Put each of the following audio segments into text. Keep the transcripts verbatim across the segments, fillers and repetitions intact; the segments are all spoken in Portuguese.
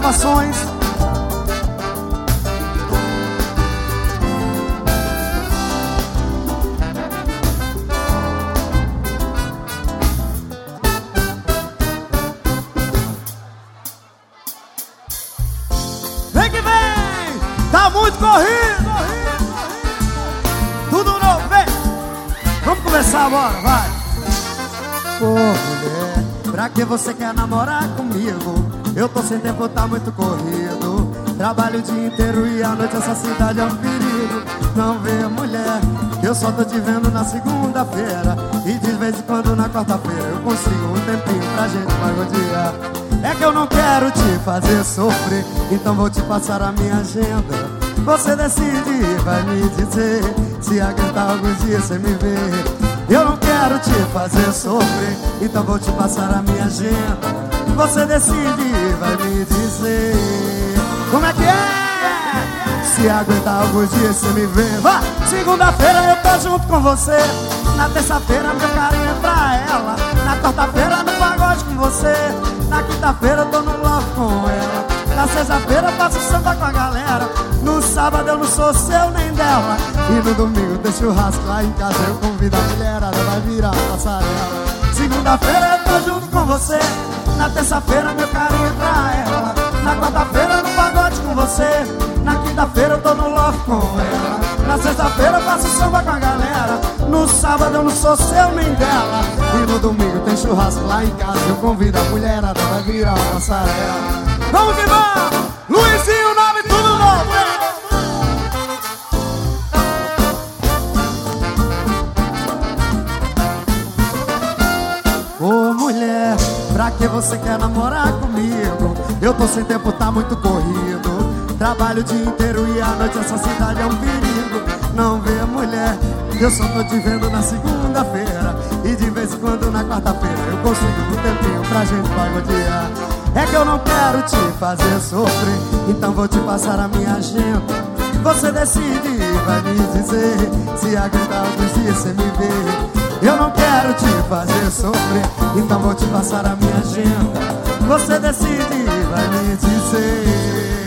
Gravações. Vem que vem! Tá muito corrido! Tudo novo, vem! Vamos começar agora, vai! Ô mulher, pra que você quer namorar comigo? Eu tô sem tempo, tá muito corrido. Trabalho o dia inteiro e à noite essa cidade é um perigo. Não vê, mulher, que eu só tô te vendo na segunda-feira. E de vez em quando na quarta-feira eu consigo um tempinho pra gente pagodear. É que eu não quero te fazer sofrer, então vou te passar a minha agenda. Você decide e vai me dizer se aguentar alguns dias sem me ver. Eu não quero te fazer sofrer, então vou te passar a minha agenda. Você decide e vai me dizer como é que é? Se aguentar alguns dias sem me ver. Vá! Segunda-feira eu tô junto com você. Na terça-feira meu carinho é pra ela. Na quarta-feira no pagode com você. Na quinta-feira eu tô no love com ela. Na sexta-feira eu faço samba com a galera. No sábado eu não sou seu nem dela. E no domingo tem churrasco lá em casa. Eu convido a mulherada, vai virar passarela. Segunda-feira eu tô junto com você. Na terça-feira meu carinho é pra ela. Na quarta-feira no pagode com você. Na quinta-feira eu tô no love com ela. Na sexta-feira eu faço samba com a galera. No sábado eu não sou seu nem dela. E no domingo tem churrasco lá em casa. Eu convido a mulherada, vai virar passarela. Vamos que vamos! Luizinho, nome tudo novo! Ô mulher, pra que você quer namorar comigo? Eu tô sem tempo, tá muito corrido. Trabalho o dia inteiro e à noite essa cidade é um perigo. Não vê, mulher, eu só tô te vendo na segunda-feira. E de vez em quando na quarta-feira eu consigo um tempinho pra gente pagodear. É que eu não quero te fazer sofrer, então vou te passar a minha agenda. Você decide e vai me dizer se aguentar alguns dias sem me ver. Eu não quero te fazer sofrer, então vou te passar a minha agenda. Você decide e vai me dizer.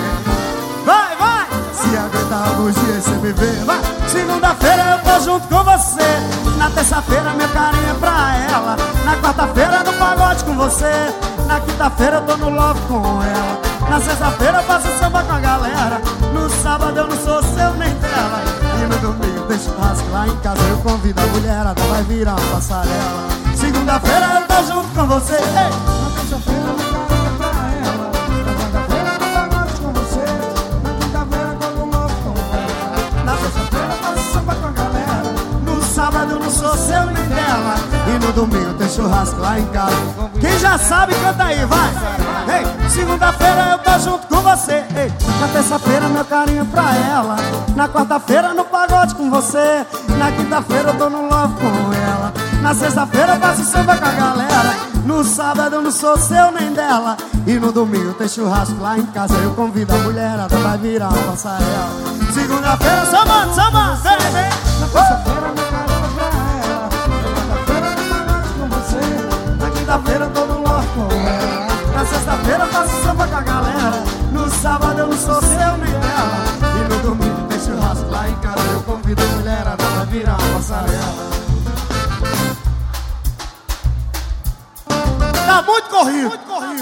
Vai, vai! Se aguentar alguns dias sem me ver. Vai! Segunda-feira eu tô junto com você. Na terça-feira meu carinho é pra ela. Na quarta-feira no pagode com você. Na quinta-feira eu tô no love com ela. Na sexta-feira eu faço samba com a galera. No sábado eu não sou seu nem dela. E no domingo tem churrasco lá em casa. Eu convido a mulherada, vai virar uma passarela. Segunda-feira eu tô junto com você. Ei! Na terça-feira meu carinho é pra ela. Na quarta-feira no pagode com você. Na quinta-feira eu tô no love com ela. Na sexta-feira eu faço samba com a galera. No sábado eu não sou seu nem dela. E no domingo tem churrasco lá em casa. Quem já sabe, canta aí, vai! Ei, segunda-feira eu tô junto com você. Ei, na terça-feira meu carinho é pra ela. Na quarta-feira no pagode com você. Na quinta-feira eu tô no love com ela. Na sexta-feira eu faço samba com a galera. No sábado eu não sou seu nem dela. E no domingo tem churrasco lá em casa. Eu convido a mulherada, vai virar uma passarela. Segunda-feira, samba, samba, vem, vem. Na terça-feira meu carinho é pra ela. Na quarta-feira no pagode com você. Na quinta-feira eu tô no love com ela. Na sexta-feira eu faço samba com a galera. No sábado eu não sou seu nem dela. E no domingo tem churrasco lá em casa. Eu convido a mulherada pra virar uma passarela. Tá muito corrido! Muito corrido.